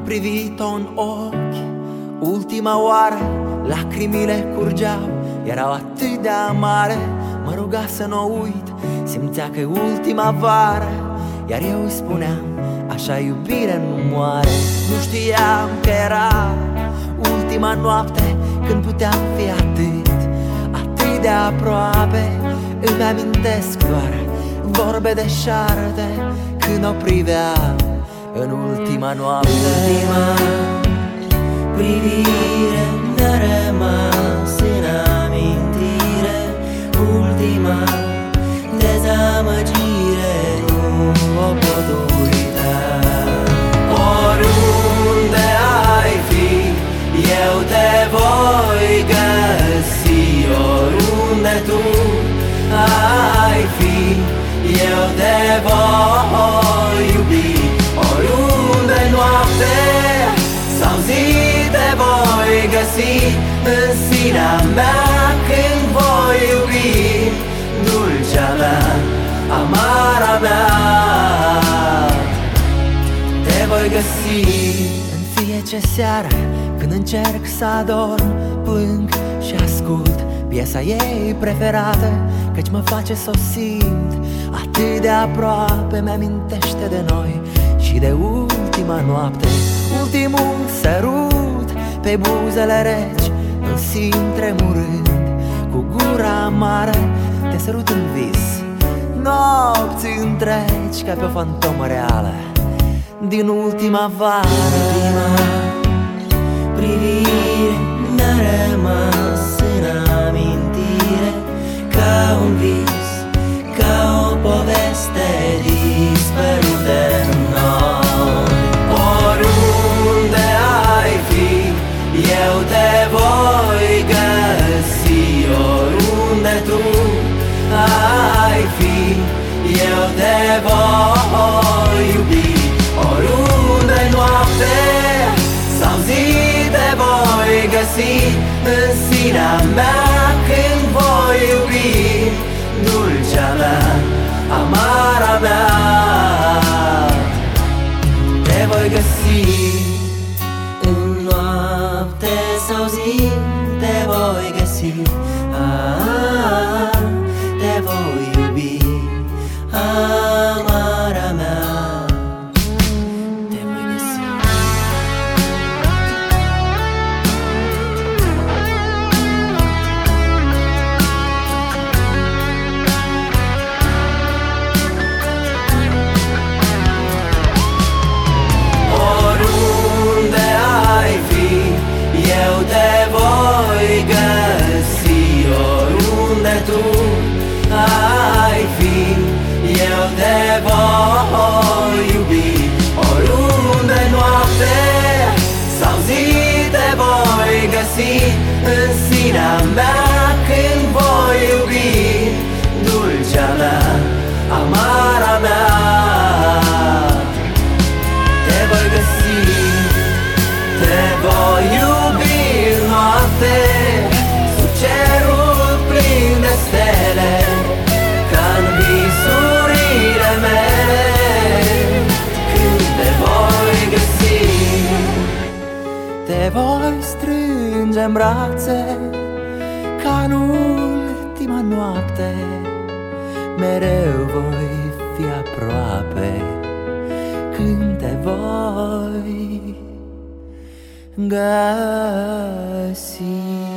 privit-o în ochi ultima oară, lacrimile curgeau, erau atât de amare. Mă ruga să n-o uit, simțea că e ultima vară, iar eu îi spuneam, așa iubire nu moare. Nu știam că era ultima noapte, când puteam fi atât de aproape. Îmi amintesc doar vorbe de șarte, când o priveam în ultima noapte. Ultima privire mi-a rămas în amintire, ultima dezamăgire, nu o pot uita. Oriunde ai fi, eu te voi găsi. Oriunde tu ai fi, eu te voi iubi. Oriunde noapte sau zi te voi găsi în sinea mea când voi iubi. Dulcea mea, amara mea, te voi găsi. În fiecare seară când încerc să adorm, plâng și ascult piesa ei preferată, căci mă face să o simt atât de aproape. Mi-amintește de noi și de ultima noapte. Ultimul sărut pe buzele reci, îl simt tremurând cu gura amară. Te sărut în vis, nopți întregi, ca pe o fantomă reală din ultima vară. Ultima privire mi-a rămas în amintire, ca un vis, ca o poveste dispărută în noi. Oriunde ai fi, eu te voi găsi. Oriunde tu ai fi, eu te voi iubi. Oriunde noapte sau zi te voi găsi în sinea mea când voi iubi. Dulcea mea, amara mea, te voi găsi. În noapte sau zi te voi găsi, te voi iubi, amara mea, te voi găsi. Oriunde ai fi, eu te voi găsi. Oriunde tu ai fi, eu te voi iubi. Oriunde noapte sau zi te voi găsi în sinea mea când voi iubi. Dulcea mea, amara mea, te voi găsi. Te voi iubi în noapte, sub cerul plin de stele, ca în visurile mele. Când te voi găsi, te voi strânge în brațe, ca în ultima noapte. Mereu voi fi aproape când te voi găsi.